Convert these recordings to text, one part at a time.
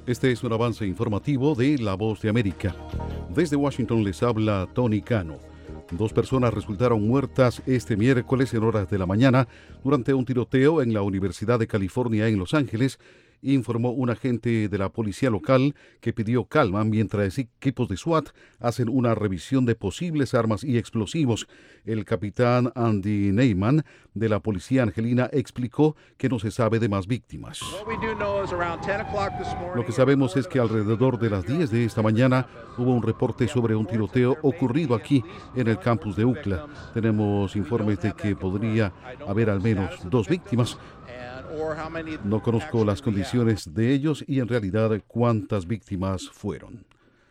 Este es un avance informativo de La Voz de América. Desde Washington les habla Tony Cano. 2 personas resultaron muertas este miércoles en horas de la mañana durante un tiroteo en la Universidad de California en Los Ángeles, informó un agente de la policía local que pidió calma mientras equipos de SWAT hacen una revisión de posibles armas y explosivos. El capitán Andy Neyman de la policía angelina explicó que no se sabe de más víctimas. Lo que sabemos es que alrededor de las 10 de esta mañana hubo un reporte sobre un tiroteo ocurrido aquí en el campus de UCLA. Tenemos informes de que podría haber al menos 2 víctimas. No conozco las condiciones de ellos y en realidad cuántas víctimas fueron.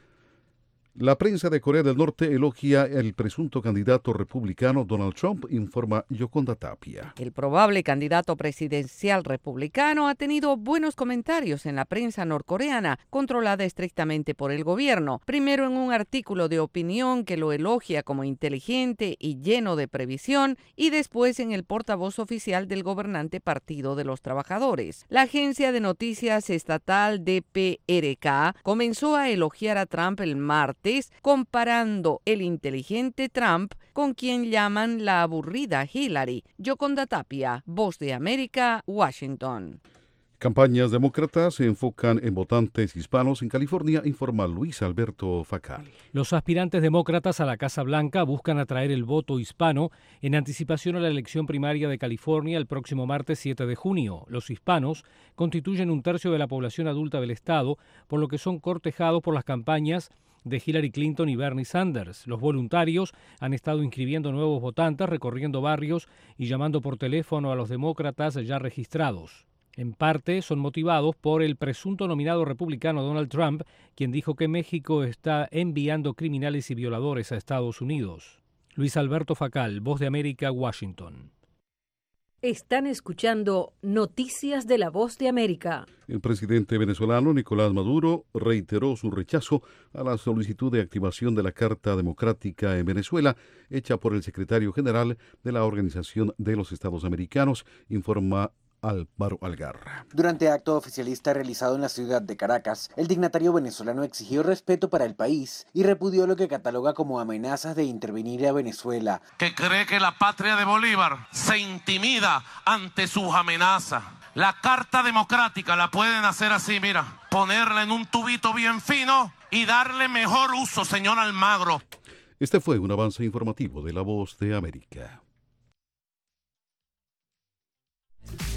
La prensa de Corea del Norte elogia el presunto candidato republicano Donald Trump, informa Yoconda Tapia. El probable candidato presidencial republicano ha tenido buenos comentarios en la prensa norcoreana, controlada estrictamente por el gobierno. Primero en un artículo de opinión que lo elogia como inteligente y lleno de previsión, y después en el portavoz oficial del gobernante Partido de los Trabajadores. La agencia de noticias estatal DPRK comenzó a elogiar a Trump el martes, comparando el inteligente Trump con quien llaman la aburrida Hillary. Yoconda Tapia, Voz de América, Washington. Campañas demócratas se enfocan en votantes hispanos en California, informa Luis Alberto Facal. Los aspirantes demócratas a la Casa Blanca buscan atraer el voto hispano en anticipación a la elección primaria de California el próximo martes 7 de junio. Los hispanos constituyen 1/3 de la población adulta del estado, por lo que son cortejados por las campañas de Hillary Clinton y Bernie Sanders. Los voluntarios han estado inscribiendo nuevos votantes, recorriendo barrios y llamando por teléfono a los demócratas ya registrados. En parte son motivados por el presunto nominado republicano Donald Trump, quien dijo que México está enviando criminales y violadores a Estados Unidos. Luis Alberto Facal, Voz de América, Washington. Están escuchando Noticias de la Voz de América. El presidente venezolano Nicolás Maduro reiteró su rechazo a la solicitud de activación de la Carta Democrática en Venezuela, hecha por el secretario general de la Organización de los Estados Americanos, informa Álvaro Algarra. Durante acto oficialista realizado en la ciudad de Caracas, el dignatario venezolano exigió respeto para el país y repudió lo que cataloga como amenazas de intervenir a Venezuela. Que cree que la patria de Bolívar se intimida ante sus amenazas. La Carta Democrática la pueden hacer así, mira, ponerla en un tubito bien fino y darle mejor uso, señor Almagro. Este fue un avance informativo de La Voz de América.